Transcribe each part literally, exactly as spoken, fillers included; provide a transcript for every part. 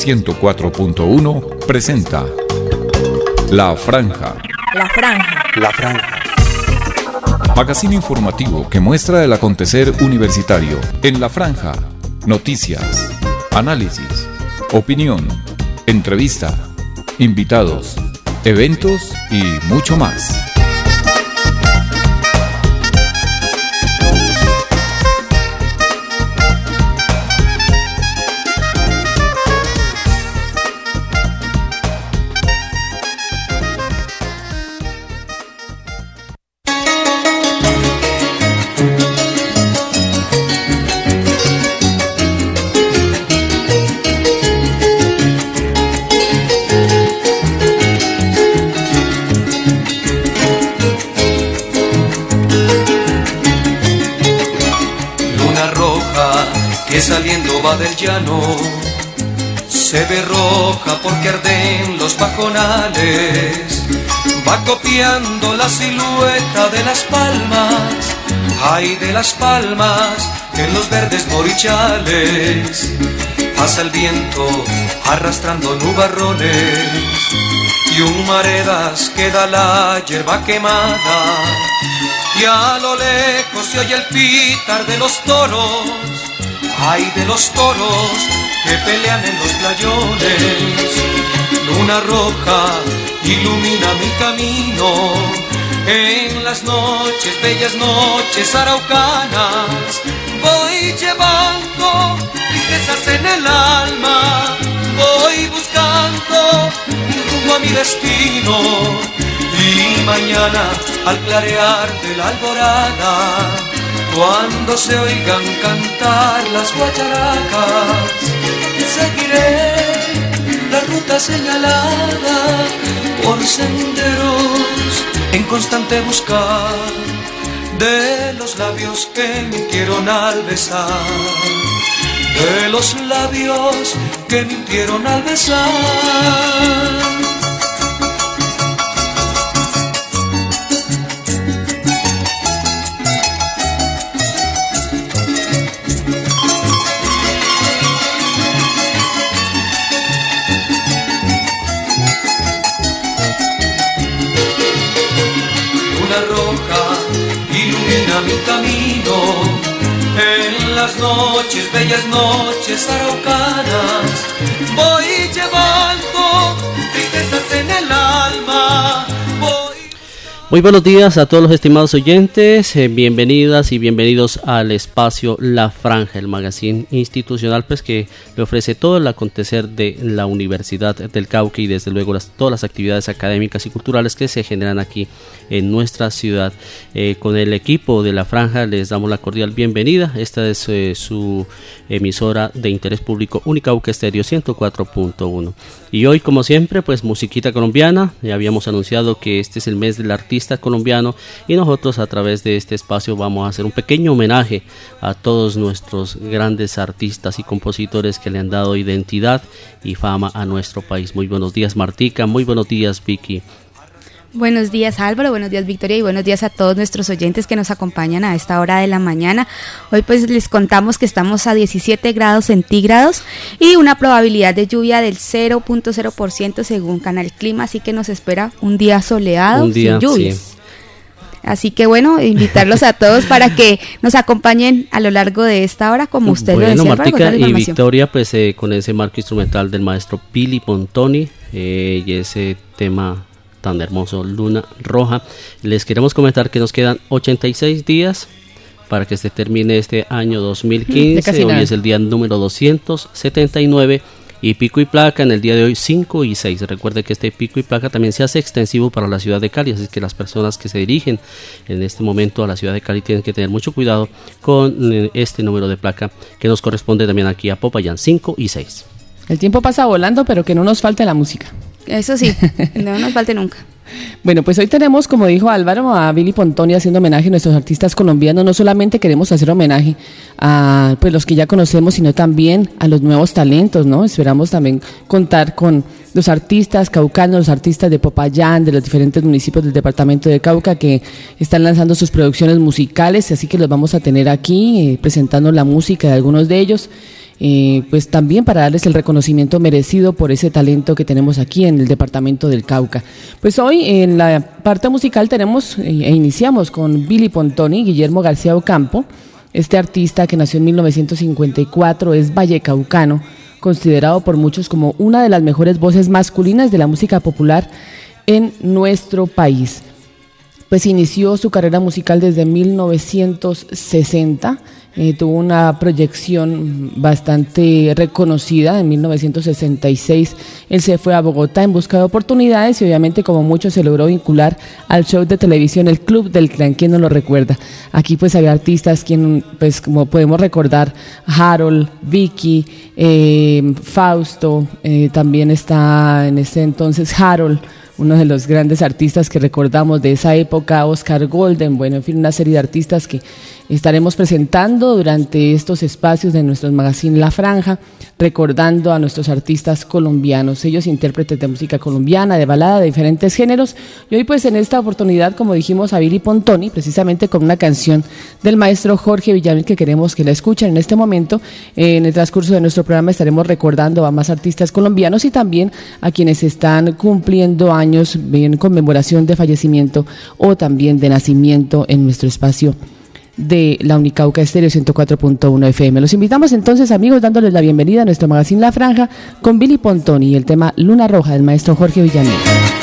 ciento cuatro punto uno presenta La Franja. La Franja. La Franja. Magazine informativo que muestra el acontecer universitario en La Franja. Noticias, análisis, opinión, entrevista, invitados, eventos y mucho más. Saliendo va del llano, se ve roja porque arden los pajonales, va copiando la silueta de las palmas, ay de las palmas, en los verdes morichales, pasa el viento arrastrando nubarrones, y humaredas queda la hierba quemada, y a lo lejos se oye el pitar de los toros, ay de los toros que pelean en los playones. Luna roja ilumina mi camino en las noches, bellas noches araucanas. Voy llevando tristezas en el alma, voy buscando rumbo a mi destino, y mañana al clarear de la alborada, cuando se oigan cantar las guacharacas, seguiré la ruta señalada por senderos en constante buscar de los labios que mintieron al besar, de los labios que mintieron al besar. Mi camino en las noches, bellas noches araucanas, voy llevando tristezas en el alma, voy... Muy buenos días a todos los estimados oyentes, eh, bienvenidas y bienvenidos al espacio La Franja, el magazine institucional pues que le ofrece todo el acontecer de la Universidad del Cauca y desde luego las, todas las actividades académicas y culturales que se generan aquí en nuestra ciudad. Eh, con el equipo de La Franja les damos la cordial bienvenida. Esta es eh, su emisora de interés público Unicauca Estéreo ciento cuatro punto uno, y hoy como siempre pues musiquita colombiana. Ya habíamos anunciado que este es el mes del artista colombiano y nosotros a través de este espacio vamos a hacer un pequeño homenaje a todos nuestros grandes artistas y compositores que le han dado identidad y fama a nuestro país. Muy buenos días Martica, muy buenos días Vicky. Buenos días Álvaro, buenos días Victoria y buenos días a todos nuestros oyentes que nos acompañan a esta hora de la mañana. Hoy pues les contamos que estamos a diecisiete grados centígrados y una probabilidad de lluvia del cero punto cero por ciento según Canal Clima, así que nos espera un día soleado, un día, sin lluvias. Sí. Así que bueno, invitarlos a todos para que nos acompañen a lo largo de esta hora, como usted bueno, lo decía. Bueno, Martica y Victoria, pues eh, con ese marco instrumental del maestro Pili Pontoni eh, y ese tema tan hermoso, Luna Roja, les queremos comentar que nos quedan ochenta y seis días para que se termine este año dos mil quince. Hoy es el día número doscientos setenta y nueve y pico y placa en el día de hoy cinco y seis. Recuerde que este pico y placa también se hace extensivo para la ciudad de Cali, así que las personas que se dirigen en este momento a la ciudad de Cali tienen que tener mucho cuidado con este número de placa que nos corresponde también aquí a Popayán, cinco y seis. El tiempo pasa volando, pero que no nos falte la música. Eso sí, no nos falte nunca. Bueno, pues hoy tenemos, como dijo Álvaro, a Billy Pontoni haciendo homenaje a nuestros artistas colombianos. No solamente queremos hacer homenaje a pues los que ya conocemos, sino también a los nuevos talentos, ¿no? Esperamos también contar con los artistas caucanos, los artistas de Popayán, de los diferentes municipios del departamento de Cauca que están lanzando sus producciones musicales, así que los vamos a tener aquí eh, presentando la música de algunos de ellos. eh, pues también para darles el reconocimiento merecido por ese talento que tenemos aquí en el departamento del Cauca. Pues hoy en la parte musical tenemos e iniciamos con Billy Pontoni, Guillermo García Ocampo, este artista que nació en mil novecientos cincuenta y cuatro, es vallecaucano, considerado por muchos como una de las mejores voces masculinas de la música popular en nuestro país. Pues inició su carrera musical desde mil novecientos sesenta, eh, tuvo una proyección bastante reconocida. En mil novecientos sesenta y seis él se fue a Bogotá en busca de oportunidades y obviamente, como muchos, se logró vincular al show de televisión El Club del Clan. ¿Quién no lo recuerda? Aquí pues había artistas quien, pues como podemos recordar, Harold, Vicky, eh, Fausto, eh, también está en ese entonces Harold, uno de los grandes artistas que recordamos de esa época, Oscar Golden, bueno, en fin, una serie de artistas que estaremos presentando durante estos espacios de nuestro magazine La Franja, recordando a nuestros artistas colombianos, ellos intérpretes de música colombiana, de balada, de diferentes géneros, y hoy pues en esta oportunidad, como dijimos, a Billy Pontoni, precisamente con una canción del maestro Jorge Villamil que queremos que la escuchen en este momento. En el transcurso de nuestro programa estaremos recordando a más artistas colombianos y también a quienes están cumpliendo años en conmemoración de fallecimiento o también de nacimiento en nuestro espacio de la Unicauca Estéreo ciento cuatro punto uno F M. Los invitamos entonces, amigos, dándoles la bienvenida a nuestro magazine La Franja con Billy Pontoni y el tema Luna Roja del maestro Jorge Villamil.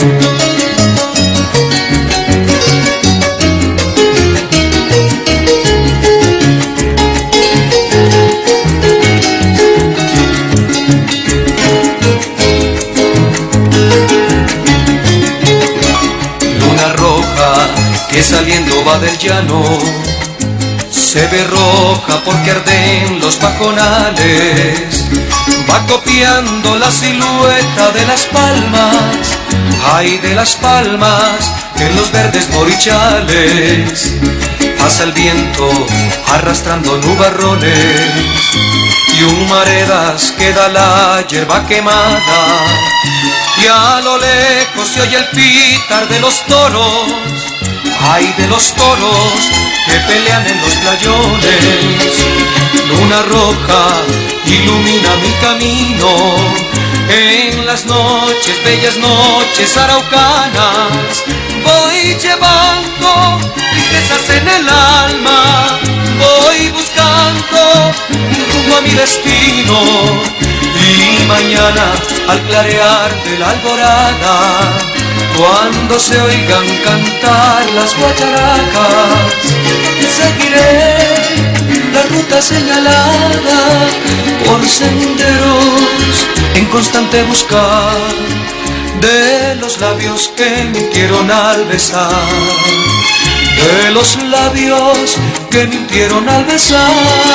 Luna roja que saliendo va del llano, se ve roja porque arden los pajonales, va copiando la silueta de las palmas, ay de las palmas, en los verdes morichales, pasa el viento arrastrando nubarrones, y humaredas queda la hierba quemada, y a lo lejos se oye el pitar de los toros, ay de los toros que pelean en los playones. Luna roja ilumina mi camino, en las noches, bellas noches araucanas, voy llevando tristezas en el alma, voy buscando un rumbo a mi destino, y mañana al clarear de la alborada, cuando se oigan cantar las guacharacas, seguiré la ruta señalada por senderos en constante buscar de los labios que mintieron al besar, de los labios que mintieron al besar.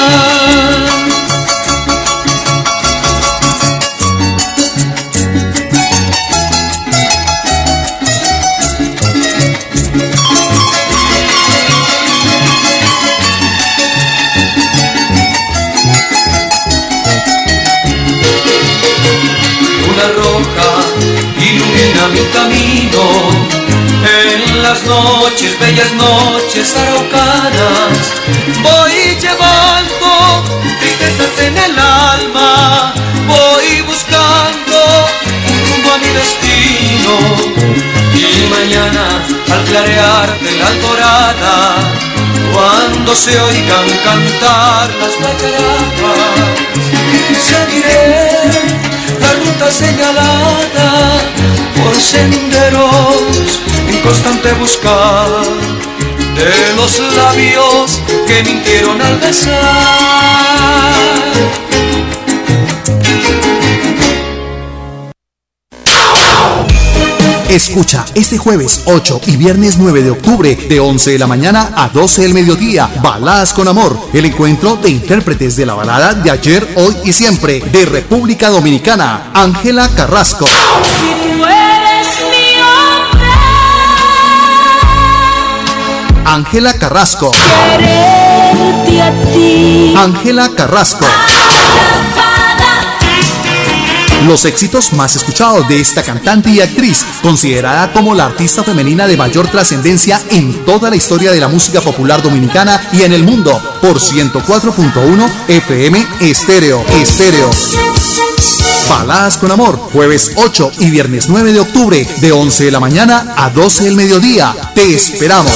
Ilumina mi camino, en las noches, bellas noches araucanas, voy llevando tristezas en el alma, voy buscando un rumbo a mi destino, y mañana al clarear de la alborada, cuando se oigan cantar las guacaracas, seguiré la ruta señalada por senderos en constante buscar de los labios que mintieron al besar. Escucha este jueves ocho y viernes nueve de octubre de once de la mañana a doce del mediodía Baladas con Amor, el encuentro de intérpretes de la balada de ayer, hoy y siempre de República Dominicana. Ángela Carrasco, Ángela Carrasco, Ángela Carrasco, Los éxitos más escuchados de esta cantante y actriz, considerada como la artista femenina de mayor trascendencia en toda la historia de la música popular dominicana y en el mundo, por ciento cuatro punto uno F M Estéreo. Estéreo. Baladas con Amor, jueves ocho y viernes nueve de octubre, de once de la mañana a doce del mediodía. Te esperamos.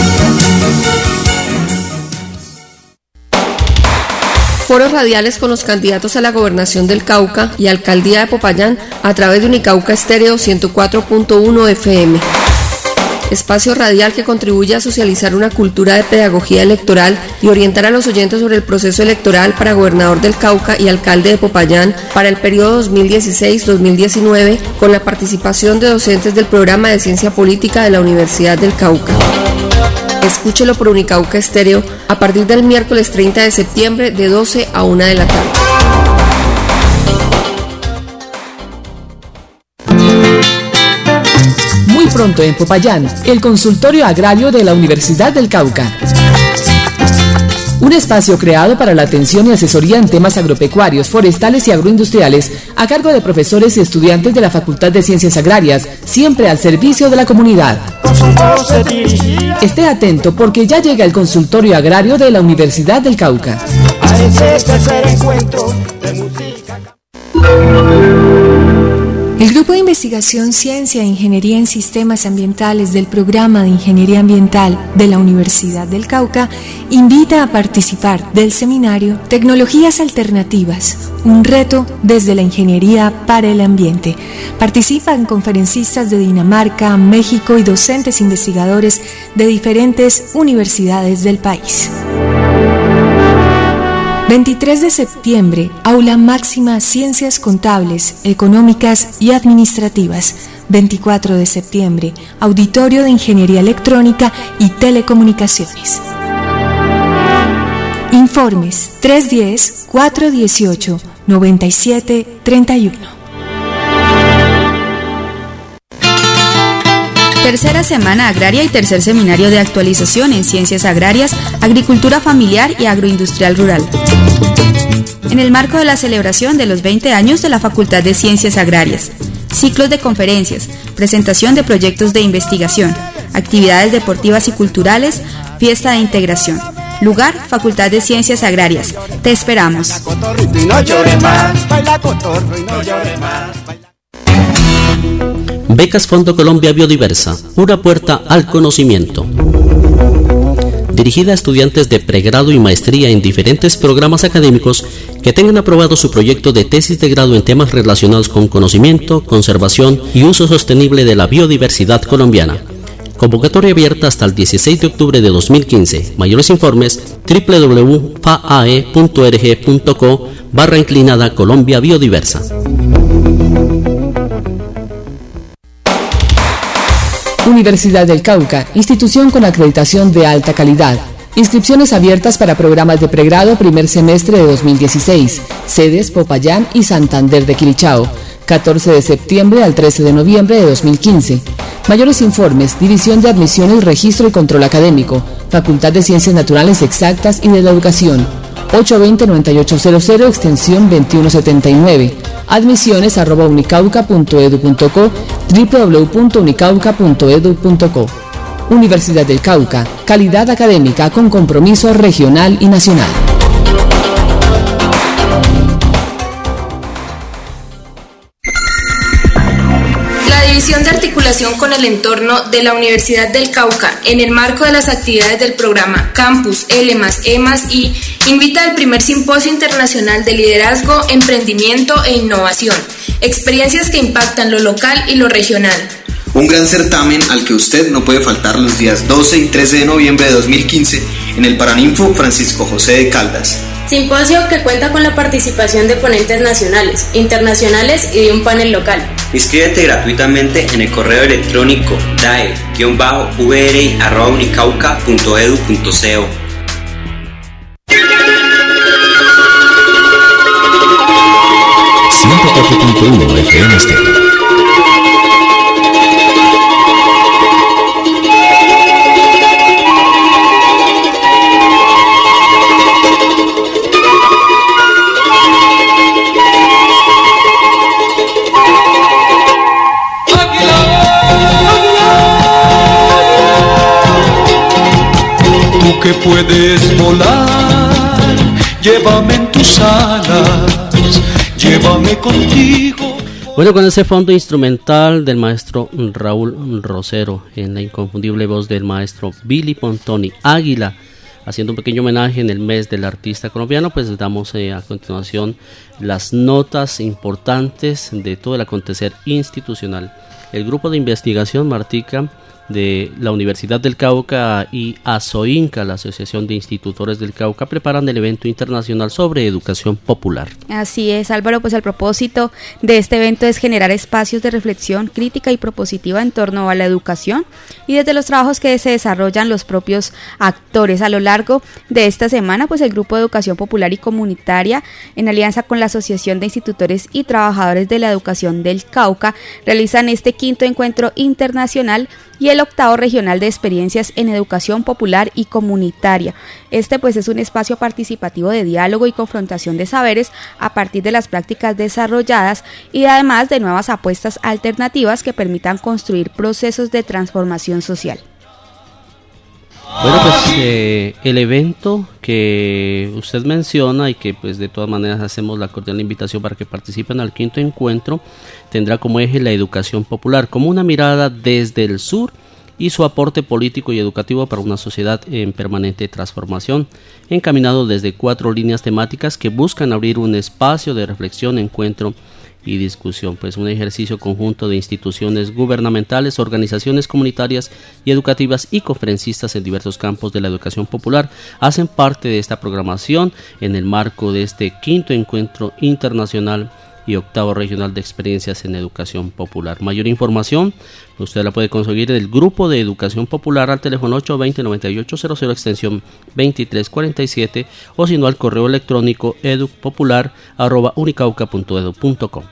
Foros radiales con los candidatos a la gobernación del Cauca y alcaldía de Popayán a través de Unicauca Estéreo ciento cuatro punto uno F M. Espacio radial que contribuye a socializar una cultura de pedagogía electoral y orientar a los oyentes sobre el proceso electoral para gobernador del Cauca y alcalde de Popayán para el periodo dos mil dieciséis a dos mil diecinueve, con la participación de docentes del programa de Ciencia Política de la Universidad del Cauca. Escúchelo por Unicauca Estéreo a partir del miércoles treinta de septiembre de doce a una de la tarde. Muy pronto en Popayán, el consultorio agrario de la Universidad del Cauca. Un espacio creado para la atención y asesoría en temas agropecuarios, forestales y agroindustriales a cargo de profesores y estudiantes de la Facultad de Ciencias Agrarias, siempre al servicio de la comunidad. Esté atento porque ya llega el consultorio agrario de la Universidad del Cauca. A ese tercer encuentro de música. El Grupo de Investigación Ciencia e Ingeniería en Sistemas Ambientales del Programa de Ingeniería Ambiental de la Universidad del Cauca invita a participar del seminario Tecnologías Alternativas, un reto desde la ingeniería para el ambiente. Participan conferencistas de Dinamarca, México y docentes investigadores de diferentes universidades del país. veintitrés de septiembre, Aula Máxima Ciencias Contables, Económicas y Administrativas. veinticuatro de septiembre, Auditorio de Ingeniería Electrónica y Telecomunicaciones. Informes tres uno cero, cuatro uno ocho, nueve siete tres uno. Tercera Semana Agraria y tercer Seminario de Actualización en Ciencias Agrarias, Agricultura Familiar y Agroindustrial Rural. En el marco de la celebración de los veinte años de la Facultad de Ciencias Agrarias, ciclos de conferencias, presentación de proyectos de investigación, actividades deportivas y culturales, fiesta de integración. Lugar, Facultad de Ciencias Agrarias. Te esperamos. Becas Fondo Colombia Biodiversa, una puerta al conocimiento. Dirigida a estudiantes de pregrado y maestría en diferentes programas académicos que tengan aprobado su proyecto de tesis de grado en temas relacionados con conocimiento, conservación y uso sostenible de la biodiversidad colombiana. Convocatoria abierta hasta el dieciséis de octubre de dos mil quince. Mayores informes doble u doble u doble u punto f a e punto org punto co barra inclinada Colombia Biodiversa. Universidad del Cauca, institución con acreditación de alta calidad. Inscripciones abiertas para programas de pregrado primer semestre de dos mil dieciséis. Sedes Popayán y Santander de Quilichao. catorce de septiembre al trece de noviembre de dos mil quince. Mayores informes, División de Admisiones, Registro y Control Académico, Facultad de Ciencias Naturales Exactas y de la Educación. ochocientos veinte, noventa y ocho cero cero, extensión veintiuno setenta y nueve. Admisiones arroba unicauca punto edu punto co, doble u doble u doble u punto unicauca punto edu punto co. Universidad del Cauca, calidad académica con compromiso regional y nacional. La División de Articulación con el Entorno de la Universidad del Cauca, en el marco de las actividades del programa Campus L más E más I, invita al primer Simposio Internacional de Liderazgo, Emprendimiento e Innovación, experiencias que impactan lo local y lo regional. Un gran certamen al que usted no puede faltar los días doce y trece de noviembre de dos mil quince en el Paraninfo Francisco José de Caldas. Simposio que cuenta con la participación de ponentes nacionales, internacionales y de un panel local. Inscríbete gratuitamente en el correo electrónico dae v r i arroba unicauca punto edu punto co. ciento cuatro punto uno F M Estéreo. tú que puedes volar, llévame en tus alas, llévame contigo. Bueno, con ese fondo instrumental del maestro Raúl Rosero, en la inconfundible voz del maestro Billy Pontoni, Águila, haciendo un pequeño homenaje en el mes del artista colombiano, pues damos eh, a continuación las notas importantes de todo el acontecer institucional. El grupo de investigación Martica de la Universidad del Cauca y ASOINCA, la Asociación de Institutores del Cauca, preparan el evento internacional sobre educación popular. Así es, Álvaro, pues el propósito de este evento es generar espacios de reflexión crítica y propositiva en torno a la educación y desde los trabajos que se desarrollan los propios actores. A lo largo de esta semana, pues el Grupo de Educación Popular y Comunitaria, en alianza con la Asociación de Institutores y Trabajadores de la Educación del Cauca, realizan este quinto encuentro internacional y el octavo regional de experiencias en educación popular y comunitaria. Este pues es un espacio participativo de diálogo y confrontación de saberes a partir de las prácticas desarrolladas y además de nuevas apuestas alternativas que permitan construir procesos de transformación social. Bueno, pues eh, el evento que usted menciona y que pues de todas maneras hacemos la cordial invitación para que participen al quinto encuentro, tendrá como eje la educación popular, como una mirada desde el sur y su aporte político y educativo para una sociedad en permanente transformación, encaminado desde cuatro líneas temáticas que buscan abrir un espacio de reflexión, encuentro y discusión, pues un ejercicio conjunto de instituciones gubernamentales, organizaciones comunitarias y educativas y conferencistas en diversos campos de la educación popular hacen parte de esta programación en el marco de este quinto encuentro internacional y octavo regional de experiencias en educación popular. Mayor información usted la puede conseguir en el Grupo de Educación Popular al teléfono ocho dos cero, nueve ocho cero cero extensión veintitrés cuarenta y siete o si no al correo electrónico edupopular arroba unicauca punto edu punto com.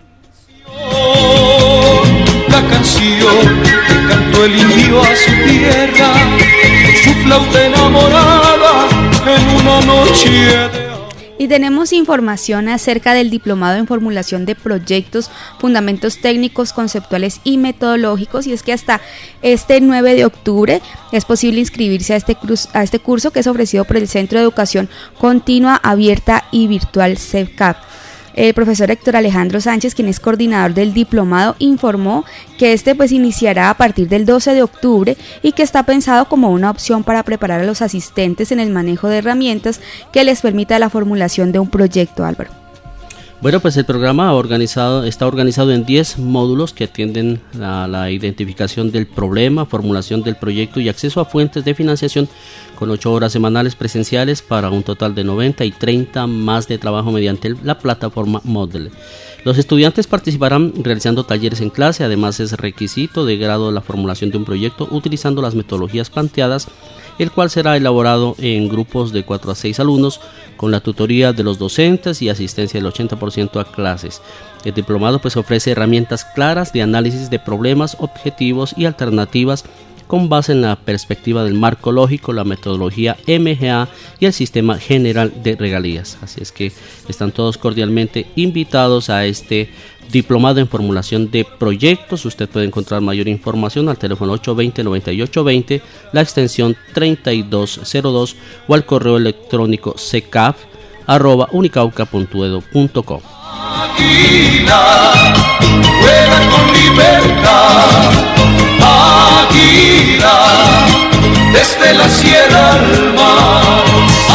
La canción que cantó el indio a su tierra, su flauta enamorada en una noche de... Y tenemos información acerca del diplomado en formulación de proyectos, fundamentos técnicos, conceptuales y metodológicos, y es que hasta este nueve de octubre es posible inscribirse a este, cruz, a este curso que es ofrecido por el Centro de Educación Continua, Abierta y Virtual CEPCAP. El profesor Héctor Alejandro Sánchez, quien es coordinador del diplomado, informó que este pues iniciará a partir del doce de octubre y que está pensado como una opción para preparar a los asistentes en el manejo de herramientas que les permita la formulación de un proyecto, Álvaro. Bueno, pues el programa organizado, está organizado en diez módulos que atienden a la identificación del problema, formulación del proyecto y acceso a fuentes de financiación, con ocho horas semanales presenciales para un total de noventa y treinta más de trabajo mediante la plataforma Moodle. Los estudiantes participarán realizando talleres en clase, además es requisito de grado la formulación de un proyecto utilizando las metodologías planteadas, el cual será elaborado en grupos de cuatro a seis alumnos con la tutoría de los docentes y asistencia del ochenta por ciento a clases. El diplomado pues ofrece herramientas claras de análisis de problemas, objetivos y alternativas con base en la perspectiva del marco lógico, la metodología M G A y el sistema general de regalías. Así es que están todos cordialmente invitados a este diplomado en formulación de proyectos. Usted puede encontrar mayor información al teléfono ocho dos cero, nueve ocho dos cero, la extensión treinta y dos cero dos o al correo electrónico secaf arroba unicauca punto edu punto com. Águila, vuela con libertad, águila, desde la sierra al mar,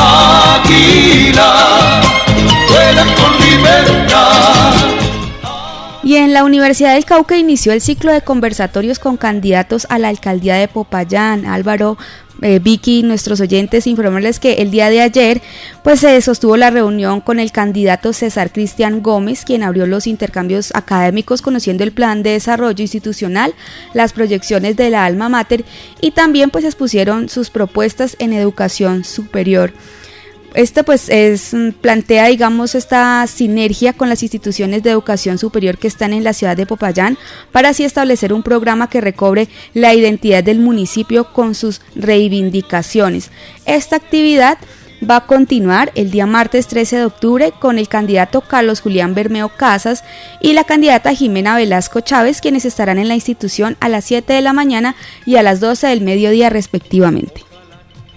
águila, vuela con libertad. Y en la Universidad del Cauca inició el ciclo de conversatorios con candidatos a la alcaldía de Popayán. Álvaro, eh, Vicky, nuestros oyentes, informarles que el día de ayer pues se sostuvo la reunión con el candidato César Cristian Gómez, quien abrió los intercambios académicos conociendo el plan de desarrollo institucional, las proyecciones de la alma mater y también pues expusieron sus propuestas en educación superior. Este pues es, plantea digamos esta sinergia con las instituciones de educación superior que están en la ciudad de Popayán para así establecer un programa que recobre la identidad del municipio con sus reivindicaciones. Esta actividad va a continuar el día martes trece de octubre con el candidato Carlos Julián Bermeo Casas y la candidata Jimena Velasco Chávez, quienes estarán en la institución a las siete de la mañana y a las doce del mediodía respectivamente. Cae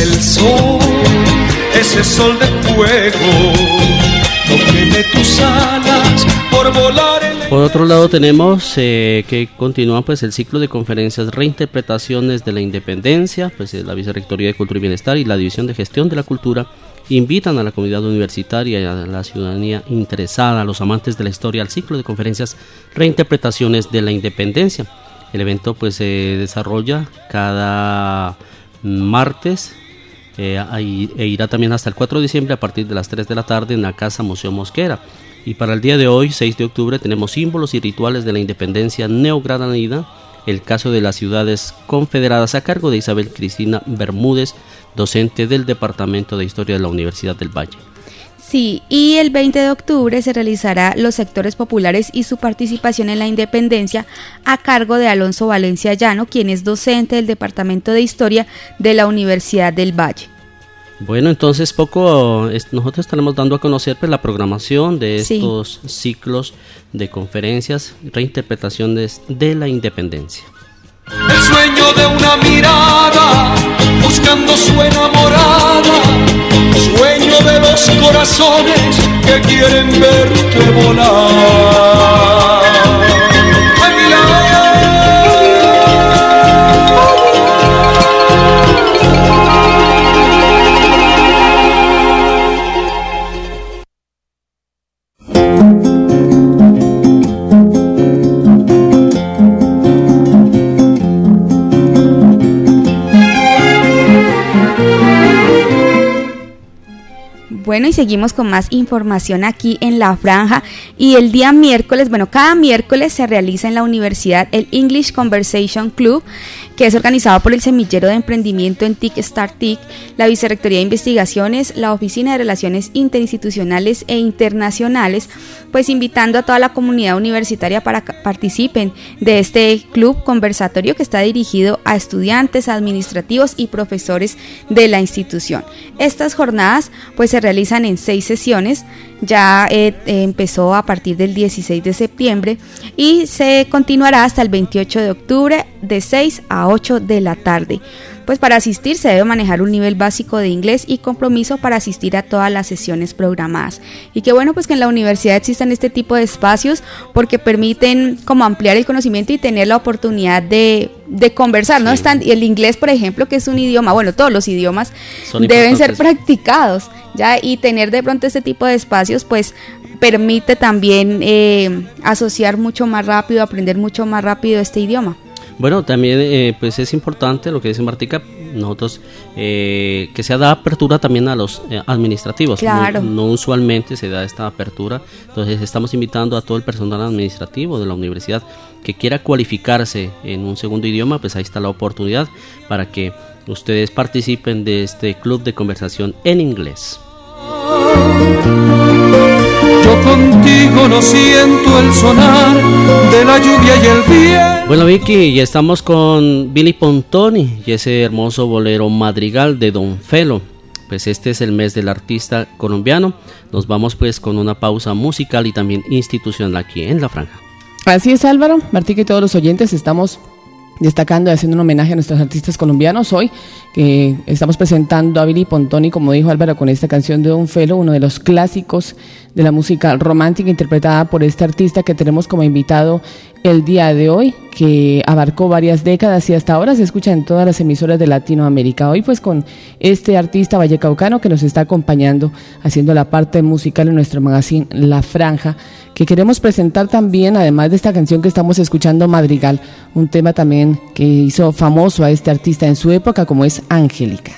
el sol, ese sol de fuego, no queme tus alas por volar en el... Por otro lado tenemos eh, que continúa pues el ciclo de conferencias Reinterpretaciones de la Independencia, pues la Vicerrectoría de Cultura y Bienestar y la División de Gestión de la Cultura invitan a la comunidad universitaria y a la ciudadanía interesada, a los amantes de la historia, al ciclo de conferencias Reinterpretaciones de la Independencia. El evento pues se desarrolla cada martes eh, e irá también hasta el cuatro de diciembre a partir de las tres de la tarde en la Casa Museo Mosquera. Y para el día de hoy, seis de octubre, tenemos símbolos y rituales de la independencia neogranadina, el caso de las ciudades confederadas, a cargo de Isabel Cristina Bermúdez, docente del Departamento de Historia de la Universidad del Valle. Sí, y el veinte de octubre se realizará los sectores populares y su participación en la independencia, a cargo de Alonso Valencia Llano, quien es docente del Departamento de Historia de la Universidad del Valle. Bueno, entonces poco nosotros estaremos dando a conocer pues, la programación de estos sí. ciclos de conferencias, reinterpretaciones de la independencia. El sueño de una mirada, buscando su enamorada, sueño de los corazones que quieren verte volar. ¡A mi lado! Bueno, y seguimos con más información aquí en La Franja, y el día miércoles, bueno, cada miércoles se realiza en la universidad el English Conversation Club, que es organizado por el Semillero de Emprendimiento en T I C Start T I C, la Vicerrectoría de Investigaciones, la Oficina de Relaciones Interinstitucionales e Internacionales, pues invitando a toda la comunidad universitaria para que participen de este club conversatorio que está dirigido a estudiantes, administrativos y profesores de la institución. Estas jornadas pues se realizan en seis sesiones, ya eh, eh, empezó a partir del dieciséis de septiembre y se continuará hasta el veintiocho de octubre de seis a ocho de la tarde. Pues para asistir se debe manejar un nivel básico de inglés y compromiso para asistir a todas las sesiones programadas. Y qué bueno pues que en la universidad existan este tipo de espacios, porque permiten como ampliar el conocimiento y tener la oportunidad de, de conversar, ¿no? Sí. Están, el inglés, por ejemplo, que es un idioma, bueno, todos los idiomas Son deben ser practicados, ¿ya? Y tener de pronto este tipo de espacios pues permite también eh, asociar mucho más rápido, aprender mucho más rápido este idioma. Bueno, también eh, pues es importante lo que dice Martica, nosotros eh, que se da apertura también a los eh, administrativos. Claro. No, no usualmente se da esta apertura, entonces estamos invitando a todo el personal administrativo de la universidad que quiera cualificarse en un segundo idioma, pues ahí está la oportunidad para que ustedes participen de este club de conversación en inglés. Yo contigo no siento el sonar de la lluvia y el viento. Bueno, Vicky, ya estamos con Billy Pontoni y ese hermoso bolero madrigal de Don Felo. Pues este es el mes del artista colombiano. Nos vamos pues con una pausa musical y también institucional aquí en La Franja. Así es, Álvaro, Martín, y todos los oyentes estamos destacando y haciendo un homenaje a nuestros artistas colombianos hoy, que estamos presentando a Billy Pontoni, como dijo Álvaro, con esta canción de Don Felo, uno de los clásicos de la música romántica, interpretada por este artista que tenemos como invitado el día de hoy, que abarcó varias décadas y hasta ahora se escucha en todas las emisoras de Latinoamérica. Hoy pues con este artista vallecaucano que nos está acompañando, haciendo la parte musical en nuestro magazine La Franja, que queremos presentar también, además de esta canción que estamos escuchando, Madrigal, un tema también que hizo famoso a este artista en su época, como es Angélica.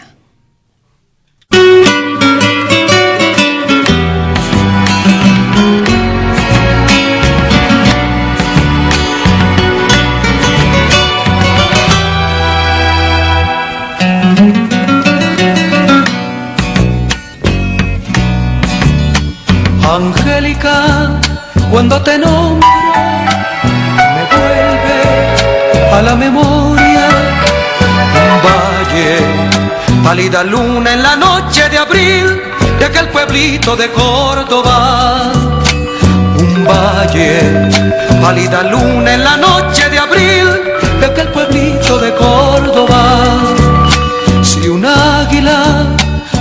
Angélica, cuando te nombro, me vuelve a la memoria un valle, pálida luna en la noche de abril de aquel pueblito de Córdoba. Un valle, pálida luna en la noche de abril de aquel pueblito de Córdoba. Si un águila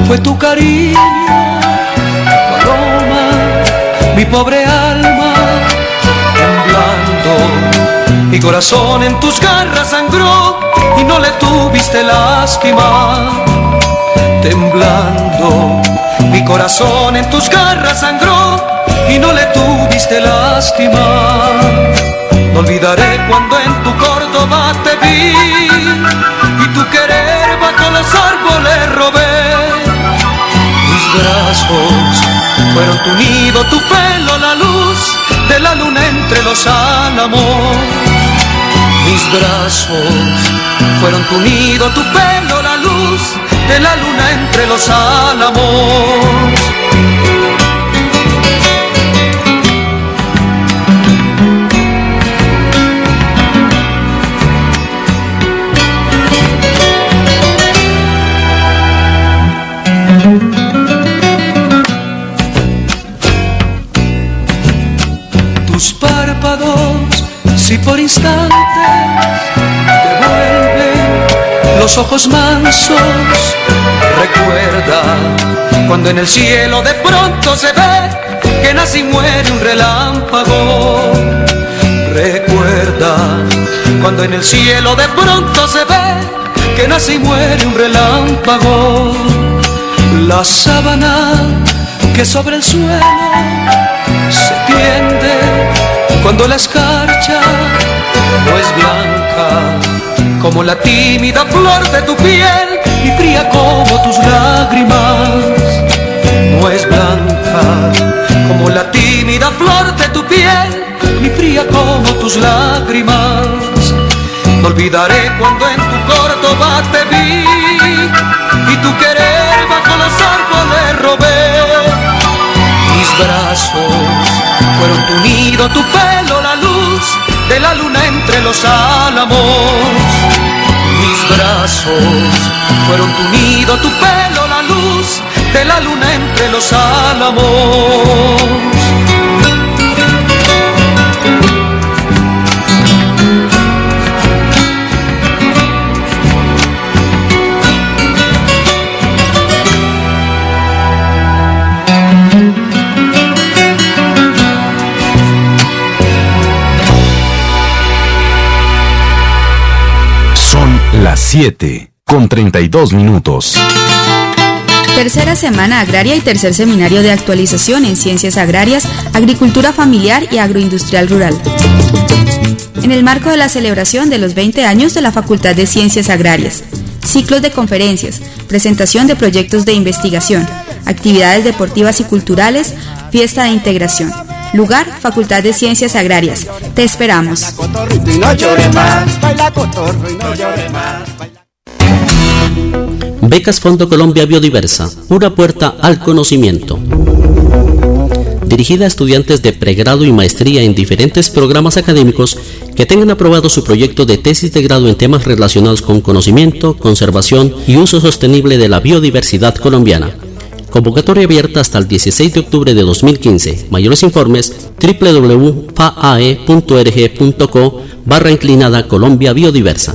fue tu cariño, paloma, mi pobre alma, temblando, mi corazón en tus garras sangró y no le tuviste lástima. Temblando, mi corazón en tus garras sangró y no le tuviste lástima. No olvidaré cuando en tu Córdoba te vi y tu querer bajo los árboles robé. Mis brazos fueron tu nido, tu pelo, la luz de la luna entre los álamos. Mis brazos fueron tu nido, tu pelo, la luz de la luna entre los álamos. Tus párpados, si por instantes te vuelven los ojos mansos, recuerda cuando en el cielo de pronto se ve que nace y muere un relámpago. Recuerda cuando en el cielo de pronto se ve que nace y muere un relámpago. La sábana que sobre el suelo se tiende cuando la escarcha no es blanca como la tímida flor de tu piel y fría como tus lágrimas. No es blanca como la tímida flor de tu piel y fría como tus lágrimas. No olvidaré cuando en tu Córdoba te vi y tu querer bajo los árboles robé. Mis brazos fueron tu nido, tu pelo, la luz de la luna entre los álamos. Mis brazos fueron tu nido, tu pelo, la luz de la luna entre los álamos. Las siete con treinta y dos minutos. Tercera Semana Agraria y tercer Seminario de Actualización en Ciencias Agrarias, Agricultura Familiar y Agroindustrial Rural. En el marco de la celebración de los veinte años de la Facultad de Ciencias Agrarias, ciclos de conferencias, presentación de proyectos de investigación, actividades deportivas y culturales, fiesta de integración. Lugar, Facultad de Ciencias Agrarias. Te esperamos. Becas Fondo Colombia Biodiversa, una puerta al conocimiento. Dirigida a estudiantes de pregrado y maestría en diferentes programas académicos que tengan aprobado su proyecto de tesis de grado en temas relacionados con conocimiento, conservación y uso sostenible de la biodiversidad colombiana. Convocatoria abierta hasta el dieciséis de octubre de dos mil quince. Mayores informes doble u doble u doble u punto f a e punto org punto co barra inclinada Colombia Biodiversa.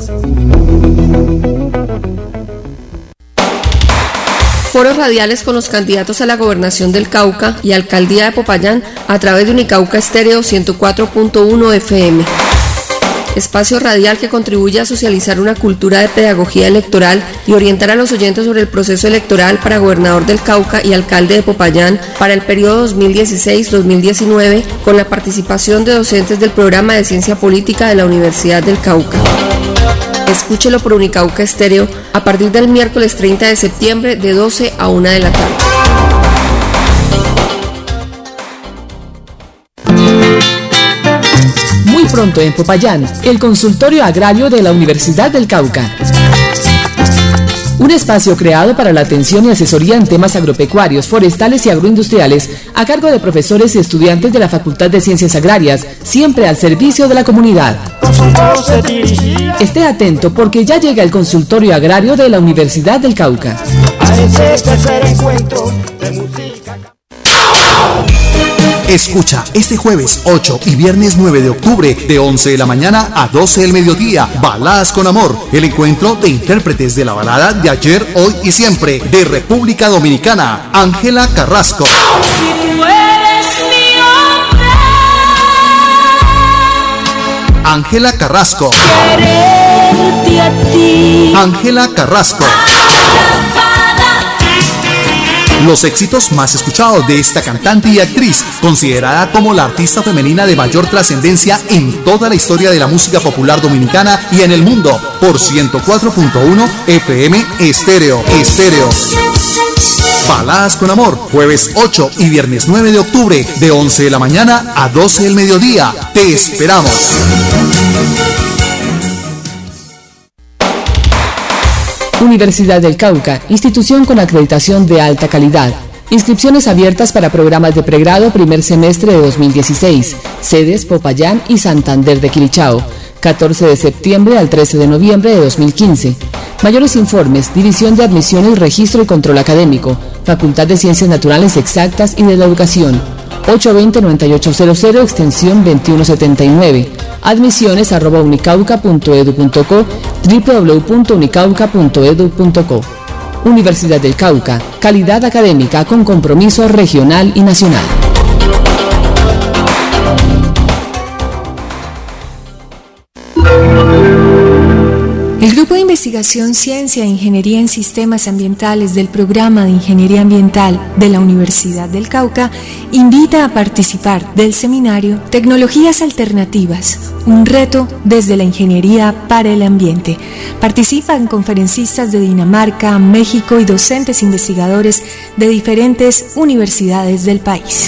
Foros radiales con los candidatos a la gobernación del Cauca y alcaldía de Popayán a través de Unicauca Estéreo ciento cuatro punto uno F M. Espacio radial que contribuye a socializar una cultura de pedagogía electoral y orientar a los oyentes sobre el proceso electoral para gobernador del Cauca y alcalde de Popayán para el periodo dos mil dieciséis a dos mil diecinueve, con la participación de docentes del programa de Ciencia Política de la Universidad del Cauca. Escúchelo por Unicauca Estéreo a partir del miércoles treinta de septiembre de doce a una de la tarde. Muy pronto en Popayán, el consultorio agrario de la Universidad del Cauca. Un espacio creado para la atención y asesoría en temas agropecuarios, forestales y agroindustriales a cargo de profesores y estudiantes de la Facultad de Ciencias Agrarias, siempre al servicio de la comunidad. Esté atento porque ya llega el consultorio agrario de la Universidad del Cauca. A ese tercer encuentro de música. Escucha este jueves ocho y viernes nueve de octubre de once de la mañana a doce del mediodía, Baladas con Amor, el encuentro de intérpretes de la balada de ayer, hoy y siempre de República Dominicana. Ángela Carrasco. Ángela Carrasco. Ángela Carrasco. Los éxitos más escuchados de esta cantante y actriz, considerada como la artista femenina de mayor trascendencia en toda la historia de la música popular dominicana y en el mundo, por ciento cuatro punto uno F M Estéreo. Estéreo. Baladas con Amor, jueves ocho y viernes nueve de octubre, de once de la mañana a doce del mediodía. Te esperamos. Universidad del Cauca, institución con acreditación de alta calidad. Inscripciones abiertas para programas de pregrado primer semestre de dos mil dieciséis. Sedes Popayán y Santander de Quilichao. catorce de septiembre al trece de noviembre de dos mil quince. Mayores informes, División de Admisiones, Registro y Control Académico, Facultad de Ciencias Naturales Exactas y de la Educación. ocho veinte noventa y ocho cero cero, extensión veintiuno setenta y nueve. Admisiones arroba unicauca punto edu punto co, doble u doble u doble u punto unicauca punto edu punto co. Universidad del Cauca, calidad académica con compromiso regional y nacional. El Grupo de Investigación Ciencia e Ingeniería en Sistemas Ambientales del Programa de Ingeniería Ambiental de la Universidad del Cauca invita a participar del seminario Tecnologías Alternativas, un reto desde la ingeniería para el ambiente. Participan conferencistas de Dinamarca, México y docentes investigadores de diferentes universidades del país.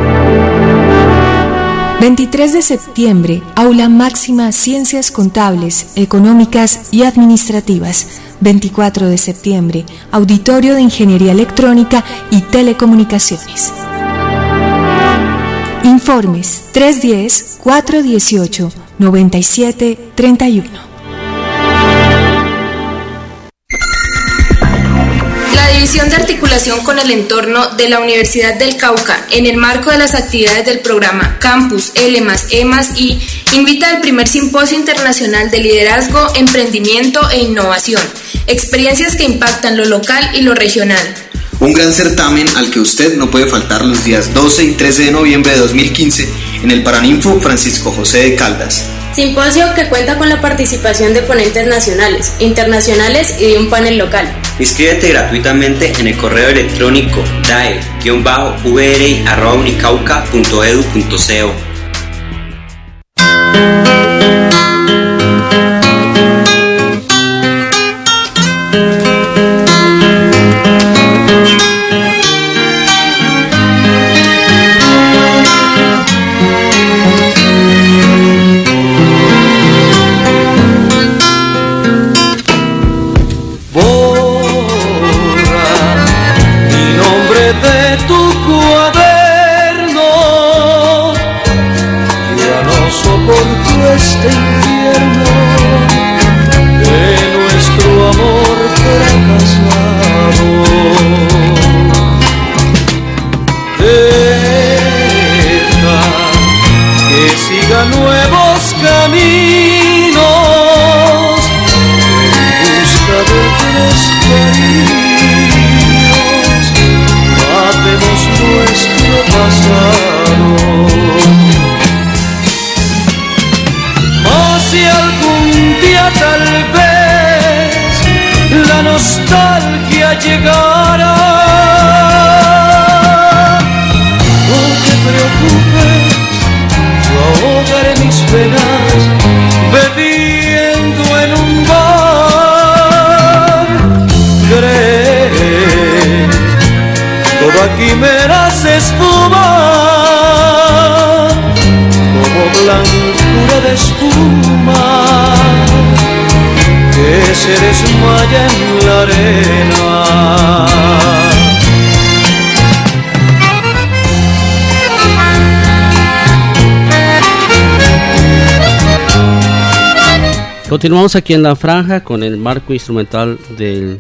veintitrés de septiembre, Aula Máxima Ciencias Contables, Económicas y Administrativas. veinticuatro de septiembre, Auditorio de Ingeniería Electrónica y Telecomunicaciones. Informes tres diez, cuatro dieciocho, noventa y siete treinta y uno. La División de Articulación con el Entorno de la Universidad del Cauca, en el marco de las actividades del programa Campus, L más E más I, invita al primer Simposio Internacional de Liderazgo, Emprendimiento e Innovación, experiencias que impactan lo local y lo regional. Un gran certamen al que usted no puede faltar los días doce y trece de noviembre de dos mil quince en el Paraninfo Francisco José de Caldas. Simposio que cuenta con la participación de ponentes nacionales, internacionales y de un panel local. Inscríbete gratuitamente en el correo electrónico d a e guion v r i arroba unicauca punto edu punto co. Este infierno de nuestro amor fracasado. Deja que siga nuevos caminos en busca de otros cariños. Matemos nuestro pasado. Si algún día tal vez la nostalgia llegara, no te preocupes, yo ahogaré mis penas bebiendo en un bar. Cree, toda quimera se espuma como blancura de espuma que se desmaya en la arena. Continuamos aquí en la franja con el marco instrumental del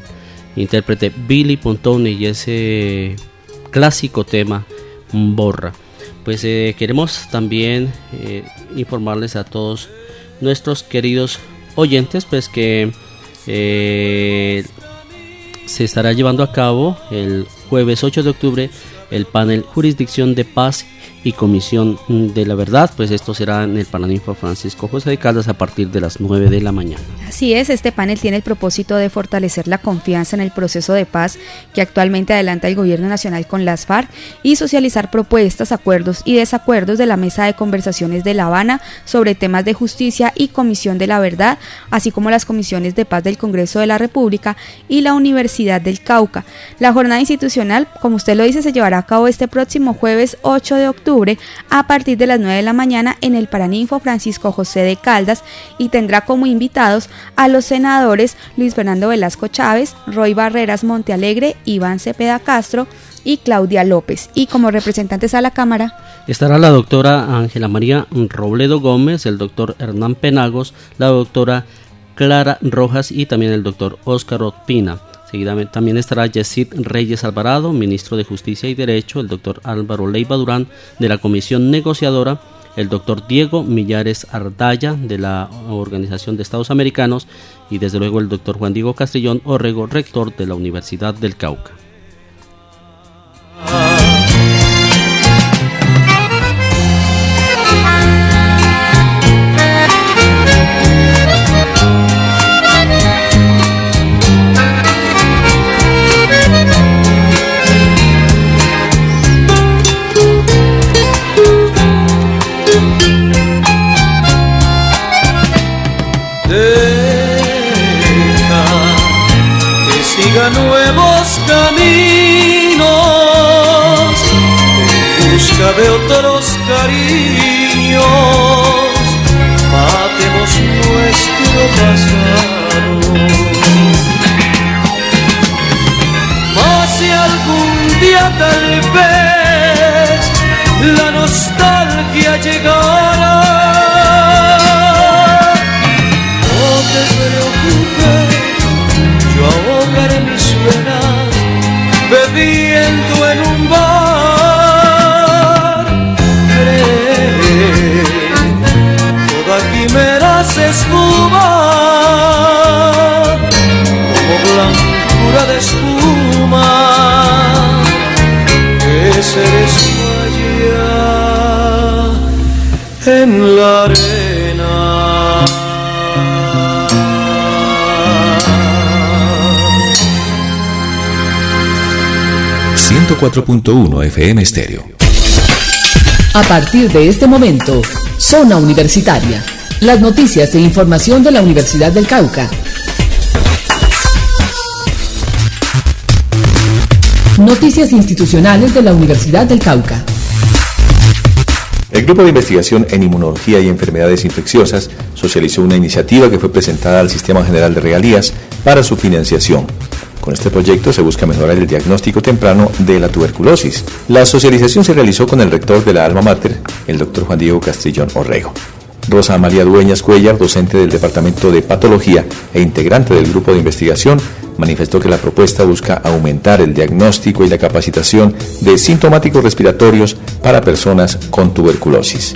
intérprete Billy Pontone y ese clásico tema Borra. Pues eh, queremos también eh, informarles a todos nuestros queridos oyentes pues que eh, se estará llevando a cabo el jueves ocho de octubre el panel Jurisdicción de Paz y Comisión de la Verdad. Pues esto será en el Paraninfo Francisco José de Caldas a partir de las nueve de la mañana. Así es, este panel tiene el propósito de fortalecer la confianza en el proceso de paz que actualmente adelanta el Gobierno Nacional con las FARC y socializar propuestas, acuerdos y desacuerdos de la Mesa de Conversaciones de La Habana sobre temas de justicia y Comisión de la Verdad, así como las comisiones de paz del Congreso de la República y la Universidad del Cauca. La jornada institucional, como usted lo dice, se llevará a cabo este próximo jueves ocho de octubre a partir de las nueve de la mañana en el Paraninfo Francisco José de Caldas y tendrá como invitados a los senadores Luis Fernando Velasco Chávez, Roy Barreras Montealegre, Iván Cepeda Castro y Claudia López. Y como representantes a la Cámara estará la doctora Ángela María Robledo Gómez, el doctor Hernán Penagos, la doctora Clara Rojas y también el doctor Óscar Ospina. Seguidamente también estará Yesid Reyes Alvarado, ministro de Justicia y Derecho, el doctor Álvaro Leiva Durán de la Comisión Negociadora, el doctor Diego Millares Ardaya de la Organización de Estados Americanos y desde luego el doctor Juan Diego Castrillón Orrego, rector de la Universidad del Cauca. Nuevos caminos en busca de otros cariños, matemos nuestro pasado. Mas si algún día tal vez la nostalgia llegara, no te preocupes, yo ahogaré mis penas bebiendo en un bar. Cree, toda quimera se esfuma como blancura de espuma que se desmaya en la arena. ciento cuatro punto uno F M Estéreo. A partir de este momento, Zona Universitaria. Las noticias e información de la Universidad del Cauca. Noticias institucionales de la Universidad del Cauca. El Grupo de Investigación en Inmunología y Enfermedades Infecciosas socializó una iniciativa que fue presentada al Sistema General de Regalías para su financiación. Con este proyecto se busca mejorar el diagnóstico temprano de la tuberculosis. La socialización se realizó con el rector de la Alma Mater, el doctor Juan Diego Castrillón Orrego. Rosa María Dueñas Cuellar, docente del Departamento de Patología e integrante del grupo de investigación, manifestó que la propuesta busca aumentar el diagnóstico y la capacitación de sintomáticos respiratorios para personas con tuberculosis.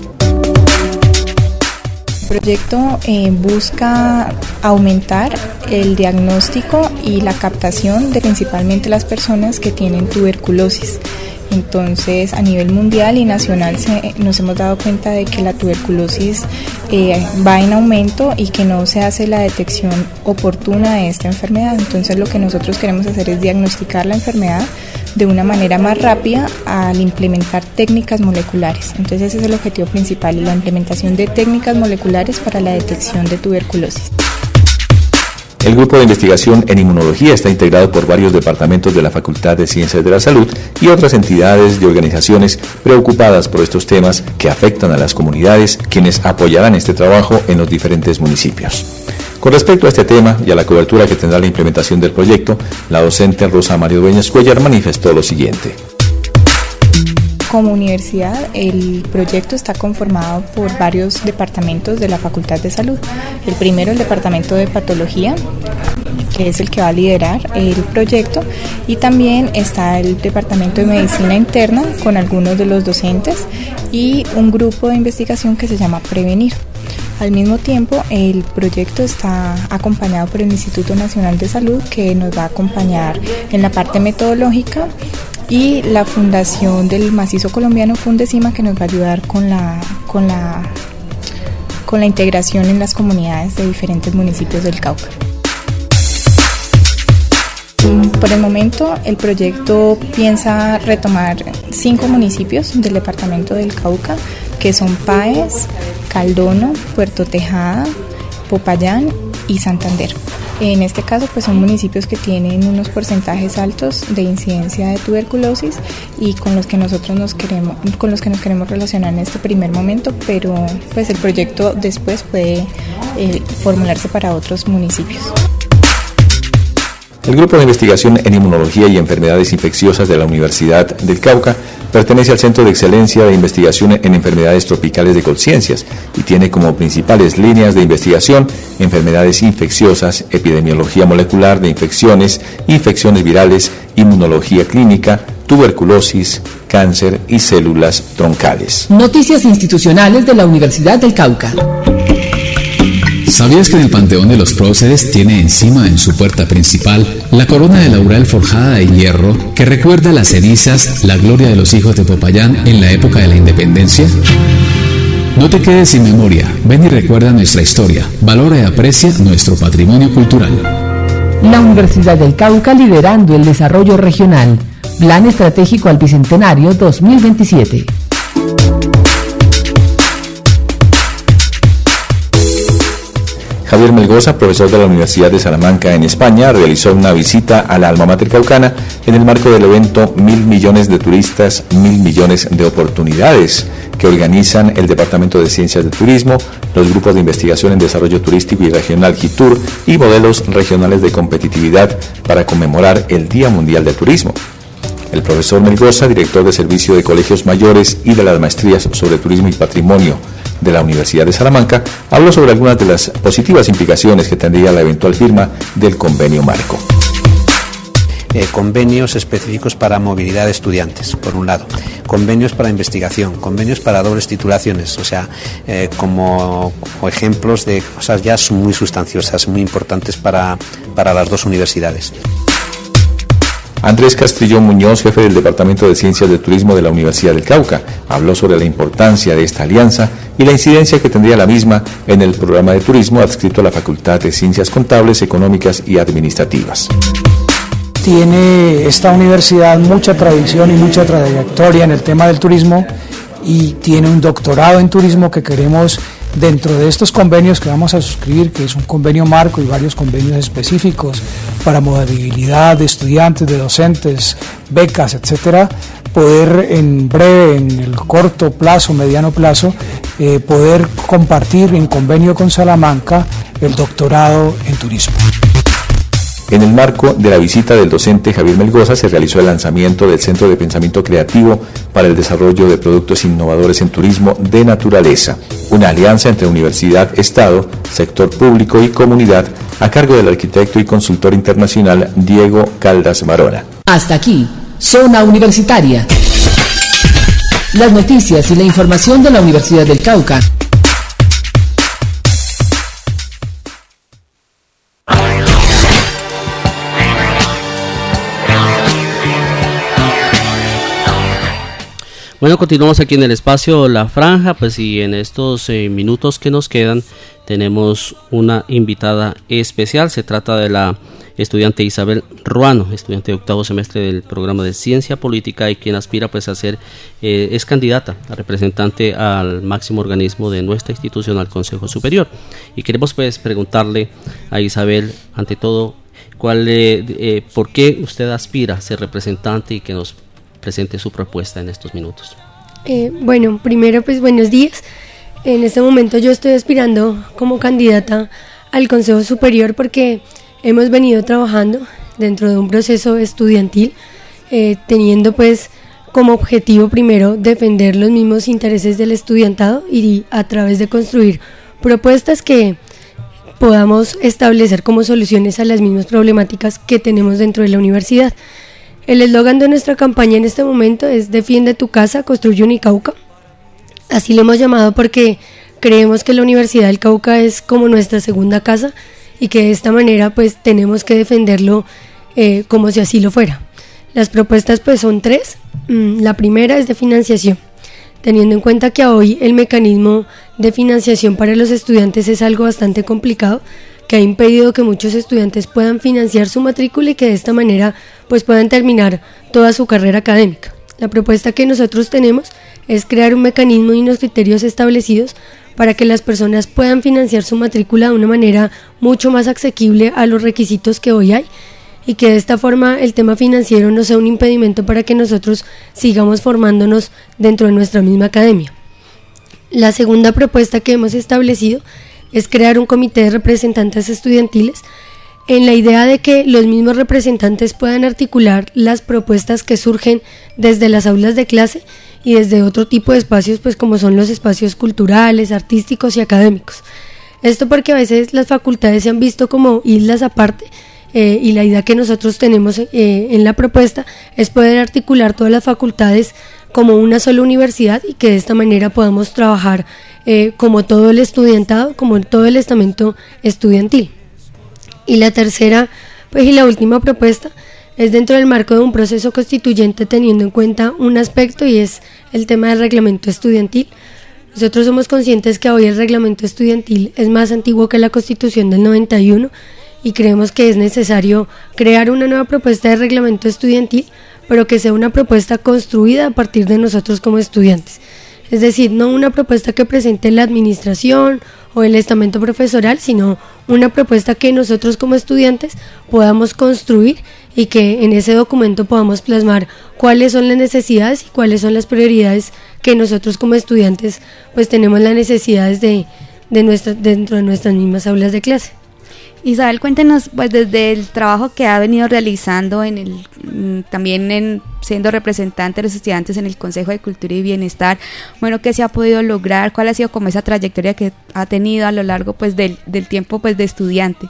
El proyecto eh, busca aumentar el diagnóstico y la captación de principalmente las personas que tienen tuberculosis. Entonces, a nivel mundial y nacional se, nos hemos dado cuenta de que la tuberculosis eh, va en aumento y que no se hace la detección oportuna de esta enfermedad. Entonces, lo que nosotros queremos hacer es diagnosticar la enfermedad de una manera más rápida al implementar técnicas moleculares. Entonces, ese es el objetivo principal, la implementación de técnicas moleculares para la detección de tuberculosis. El grupo de investigación en inmunología está integrado por varios departamentos de la Facultad de Ciencias de la Salud y otras entidades y organizaciones preocupadas por estos temas que afectan a las comunidades, quienes apoyarán este trabajo en los diferentes municipios. Con respecto a este tema y a la cobertura que tendrá la implementación del proyecto, la docente Rosa María Dueñas Cuellar manifestó lo siguiente. Como universidad, el proyecto está conformado por varios departamentos de la Facultad de Salud. El primero, el Departamento de Patología, que es el que va a liderar el proyecto, y también está el Departamento de Medicina Interna con algunos de los docentes y un grupo de investigación que se llama Prevenir. Al mismo tiempo, el proyecto está acompañado por el Instituto Nacional de Salud, que nos va a acompañar en la parte metodológica, y la Fundación del Macizo Colombiano Fundecima, que nos va a ayudar con la, con la, con la integración en las comunidades de diferentes municipios del Cauca. Por el momento, el proyecto piensa retomar cinco municipios del departamento del Cauca, que son Páez, Caldono, Puerto Tejada, Popayán y Santander. En este caso, pues son municipios que tienen unos porcentajes altos de incidencia de tuberculosis y con los que nosotros nos queremos, con los que nos queremos relacionar en este primer momento, pero pues el proyecto después puede eh, formularse para otros municipios. El Grupo de Investigación en Inmunología y Enfermedades Infecciosas de la Universidad del Cauca pertenece al Centro de Excelencia de Investigación en Enfermedades Tropicales de Colciencias y tiene como principales líneas de investigación enfermedades infecciosas, epidemiología molecular de infecciones, infecciones virales, inmunología clínica, tuberculosis, cáncer y células troncales. Noticias institucionales de la Universidad del Cauca. ¿Sabías que en el Panteón de los Próceres tiene encima en su puerta principal la corona de laurel forjada de hierro que recuerda las cenizas, la gloria de los hijos de Popayán en la época de la independencia? No te quedes sin memoria, ven y recuerda nuestra historia, valora y aprecia nuestro patrimonio cultural. La Universidad del Cauca liderando el desarrollo regional. Plan Estratégico al Bicentenario dos mil veintisiete. Javier Melgoza, profesor de la Universidad de Salamanca en España, realizó una visita a la alma mater caucana en el marco del evento Mil Millones de Turistas, Mil Millones de Oportunidades, que organizan el Departamento de Ciencias de Turismo, los grupos de investigación en desarrollo turístico y regional GITUR y modelos regionales de competitividad para conmemorar el Día Mundial del Turismo. El profesor Melgoza, director de Servicio de Colegios Mayores y de las Maestrías sobre Turismo y Patrimonio de la Universidad de Salamanca, habló sobre algunas de las positivas implicaciones que tendría la eventual firma del convenio marco. Eh, convenios específicos para movilidad de estudiantes, por un lado, convenios para investigación, convenios para dobles titulaciones, o sea, eh, como, como ejemplos de cosas ya muy sustanciosas, muy importantes para, para las dos universidades. Andrés Castrillón Muñoz, jefe del Departamento de Ciencias de Turismo de la Universidad del Cauca, habló sobre la importancia de esta alianza y la incidencia que tendría la misma en el programa de turismo adscrito a la Facultad de Ciencias Contables, Económicas y Administrativas. Tiene esta universidad mucha tradición y mucha trayectoria en el tema del turismo y tiene un doctorado en turismo que queremos, dentro de estos convenios que vamos a suscribir, que es un convenio marco y varios convenios específicos para movilidad de estudiantes, de docentes, becas, etcétera, poder en breve, en el corto plazo, mediano plazo, eh, poder compartir en convenio con Salamanca el doctorado en turismo. En el marco de la visita del docente Javier Melgoza se realizó el lanzamiento del Centro de Pensamiento Creativo para el Desarrollo de Productos Innovadores en Turismo de Naturaleza, una alianza entre universidad, Estado, sector público y comunidad a cargo del arquitecto y consultor internacional Diego Caldas Barona. Hasta aquí, Zona Universitaria. Las noticias y la información de la Universidad del Cauca. Bueno, continuamos aquí en el espacio La Franja, pues y en estos eh, minutos que nos quedan tenemos una invitada especial. Se trata de la estudiante Isabel Ruano, estudiante de octavo semestre del programa de Ciencia Política y quien aspira pues a ser, eh, es candidata a representante al máximo organismo de nuestra institución, al Consejo Superior. Y queremos pues preguntarle a Isabel, ante todo, cuál, eh, eh, por qué usted aspira a ser representante y que nos presente su propuesta en estos minutos. Eh, bueno, primero pues buenos días. En este momento yo estoy aspirando como candidata al Consejo Superior porque hemos venido trabajando dentro de un proceso estudiantil, eh, teniendo pues como objetivo primero defender los mismos intereses del estudiantado y a través de construir propuestas que podamos establecer como soluciones a las mismas problemáticas que tenemos dentro de la universidad. El eslogan de nuestra campaña en este momento es Defiende tu casa, construye Unicauca. Así lo hemos llamado porque creemos que la Universidad del Cauca es como nuestra segunda casa y que de esta manera pues tenemos que defenderlo eh, como si así lo fuera. Las propuestas pues son tres. La primera es de financiación, teniendo en cuenta que hoy el mecanismo de financiación para los estudiantes es algo bastante complicado, que ha impedido que muchos estudiantes puedan financiar su matrícula y que de esta manera pues puedan terminar toda su carrera académica. La propuesta que nosotros tenemos es crear un mecanismo y unos criterios establecidos para que las personas puedan financiar su matrícula de una manera mucho más asequible a los requisitos que hoy hay, y que de esta forma el tema financiero no sea un impedimento para que nosotros sigamos formándonos dentro de nuestra misma academia. La segunda propuesta que hemos establecido es crear un comité de representantes estudiantiles en la idea de que los mismos representantes puedan articular las propuestas que surgen desde las aulas de clase y desde otro tipo de espacios, pues como son los espacios culturales, artísticos y académicos. Esto porque a veces las facultades se han visto como islas aparte, Eh, y la idea que nosotros tenemos eh, en la propuesta es poder articular todas las facultades como una sola universidad y que de esta manera podamos trabajar eh, como todo el estudiantado, como todo el estamento estudiantil. Y la tercera pues, y la última propuesta es dentro del marco de un proceso constituyente, teniendo en cuenta un aspecto y es el tema del reglamento estudiantil. Nosotros somos conscientes que hoy el reglamento estudiantil es más antiguo que la Constitución del noventa y uno, y creemos que es necesario crear una nueva propuesta de reglamento estudiantil, pero que sea una propuesta construida a partir de nosotros como estudiantes. Es decir, no una propuesta que presente la administración o el estamento profesoral, sino una propuesta que nosotros como estudiantes podamos construir y que en ese documento podamos plasmar cuáles son las necesidades y cuáles son las prioridades que nosotros como estudiantes pues tenemos las necesidades de, de nuestra, dentro de nuestras mismas aulas de clase. Isabel, cuéntenos pues desde el trabajo que ha venido realizando en el también en siendo representante de los estudiantes en el Consejo de Cultura y Bienestar, bueno, qué se ha podido lograr, cuál ha sido como esa trayectoria que ha tenido a lo largo pues del, del tiempo pues de estudiante.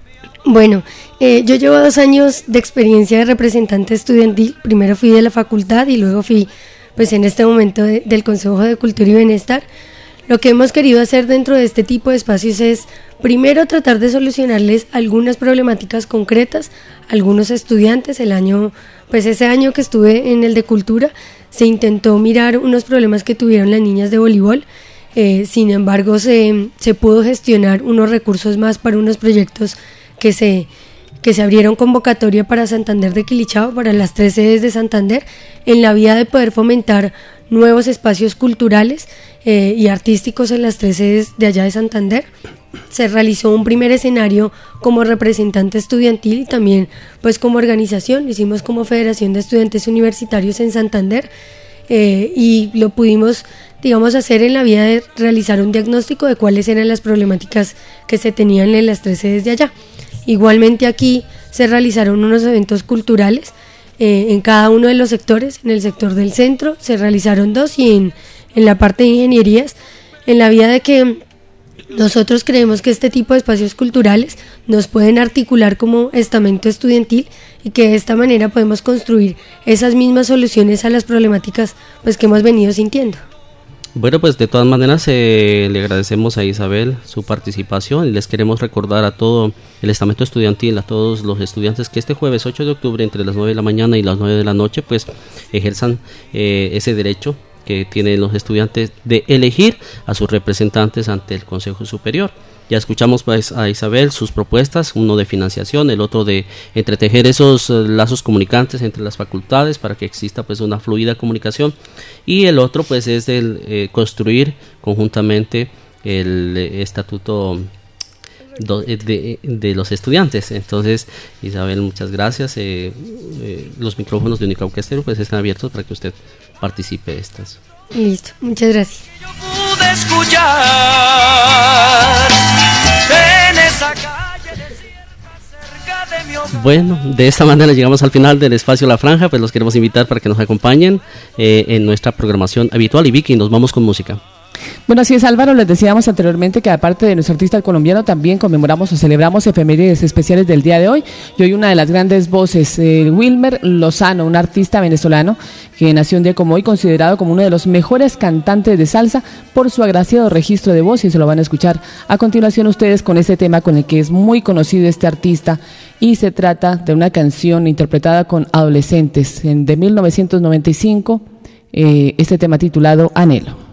Bueno, eh, yo llevo dos años de experiencia de representante estudiantil. Primero fui de la facultad y luego fui pues en este momento de, del Consejo de Cultura y Bienestar. Lo que hemos querido hacer dentro de este tipo de espacios es primero tratar de solucionarles algunas problemáticas concretas a algunos estudiantes. El año, pues ese año que estuve en el de Cultura se intentó mirar unos problemas que tuvieron las niñas de voleibol. Eh, sin embargo se, se pudo gestionar unos recursos más para unos proyectos que se, que se abrieron convocatoria para Santander de Quilichao, para las tres sedes de Santander, en la vía de poder fomentar nuevos espacios culturales eh, y artísticos en las tres sedes de allá de Santander. Se realizó un primer escenario como representante estudiantil y también pues como organización, lo hicimos como Federación de Estudiantes Universitarios en Santander eh, y lo pudimos digamos hacer en la vía de realizar un diagnóstico de cuáles eran las problemáticas que se tenían en las tres sedes de allá. Igualmente aquí se realizaron unos eventos culturales eh, en cada uno de los sectores. En el sector del centro se realizaron dos y en, en la parte de ingenierías, en la vía de que nosotros creemos que este tipo de espacios culturales nos pueden articular como estamento estudiantil y que de esta manera podemos construir esas mismas soluciones a las problemáticas pues, que hemos venido sintiendo. Bueno, pues de todas maneras eh, le agradecemos a Isabel su participación y les queremos recordar a todo el estamento estudiantil, a todos los estudiantes que este jueves ocho de octubre entre las nueve de la mañana y las nueve de la noche pues ejerzan eh, ese derecho que tienen los estudiantes de elegir a sus representantes ante el Consejo Superior. Ya escuchamos pues a Isabel sus propuestas, uno de financiación, el otro de entretejer esos uh, lazos comunicantes entre las facultades para que exista pues una fluida comunicación, y el otro pues es el eh, construir conjuntamente el eh, estatuto do, de, de, de los estudiantes. Entonces, Isabel, muchas gracias. Eh, eh, los micrófonos de Unicauca Estéreo pues están abiertos para que usted participe de estas. Listo, muchas gracias. Pude escuchar en esa calle desierta cerca de mi hogar. Bueno, de esta manera llegamos al final del espacio La Franja, pues los queremos invitar para que nos acompañen eh, en nuestra programación habitual. Y Vicky, nos vamos con música. Bueno, así es, Álvaro, les decíamos anteriormente que aparte de nuestro artista colombiano también conmemoramos o celebramos efemérides especiales del día de hoy, y hoy una de las grandes voces, eh, Wilmer Lozano, un artista venezolano que nació un día como hoy, considerado como uno de los mejores cantantes de salsa por su agraciado registro de voz, y se lo van a escuchar a continuación ustedes con este tema con el que es muy conocido este artista, y se trata de una canción interpretada con adolescentes en, de mil novecientos noventa y cinco, eh, este tema titulado Anhelo.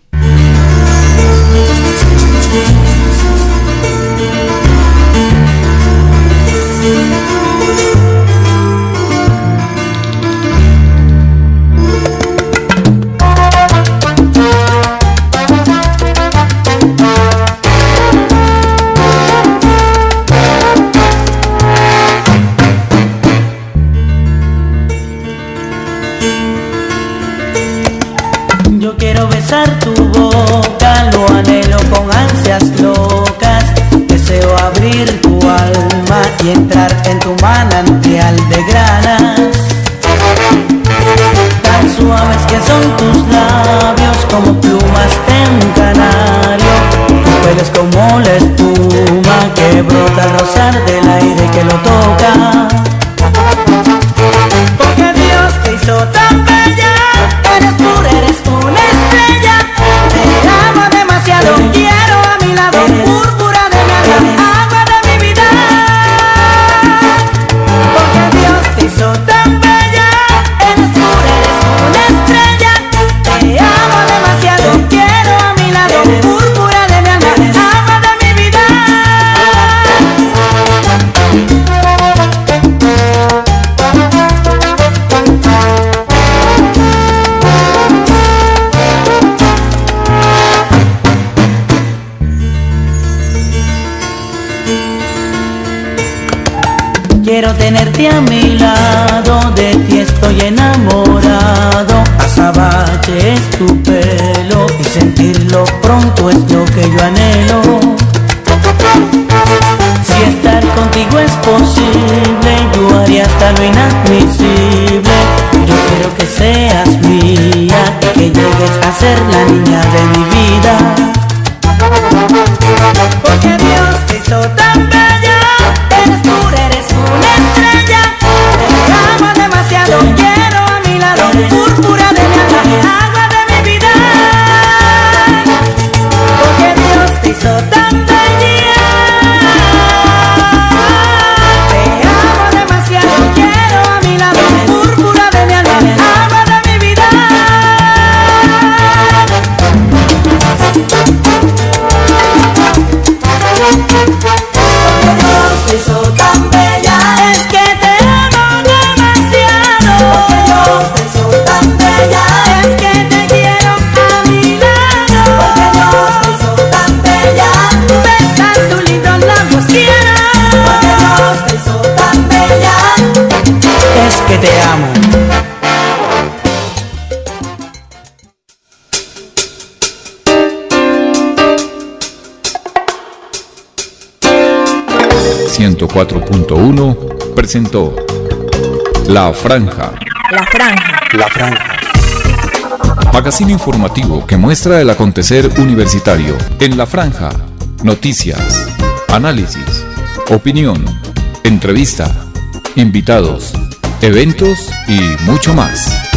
Yo quiero besar tu boca, lo anhelo con ansias locas. Deseo abrir tu alma y entrar en tu manantial de granas. Tan suaves que son tus labios, como plumas de un canario. Tu pelo es como la espuma que brota al rozar del aire que lo toca. Porque Dios te hizo tan bella, eres pura, eres una estrella. Te amo demasiado, quiero a mi lado, púrpura de mi alma, agua de mi vida. Porque Dios te hizo tan bella, eres pura, eres una estrella. Te amo demasiado, quiero a mi lado, púrpura de mi alma, agua de mi vida. Quiero tenerte a mi lado, de ti estoy enamorado. Azabache es tu pelo y sentirlo pronto es lo que yo anhelo. Si estar contigo es posible, yo haría hasta lo inadmisible. Yo quiero que seas mía y que llegues a ser la niña de mi vida. Porque Dios te hizo tan bella, eres pura, eres una estrella. Te amo demasiado, quiero a mi lado, púrpura de mi alma, agua de mi vida. Porque Dios te hizo tan bella, te amo demasiado, quiero a mi lado, púrpura de mi alma, agua de mi vida. Dios te hizo tan bella, es que te amo demasiado. Porque Dios te hizo tan bella, es que te quiero a mi lado. Porque Dios te hizo tan bella, besar tus lindos labios quiero. Porque Dios te hizo tan bella, es que te amo. ciento cuatro punto uno presentó La Franja. La Franja. La Franja. Magazine informativo que muestra el acontecer universitario. En La Franja, noticias, análisis, opinión, entrevista, invitados, eventos y mucho más.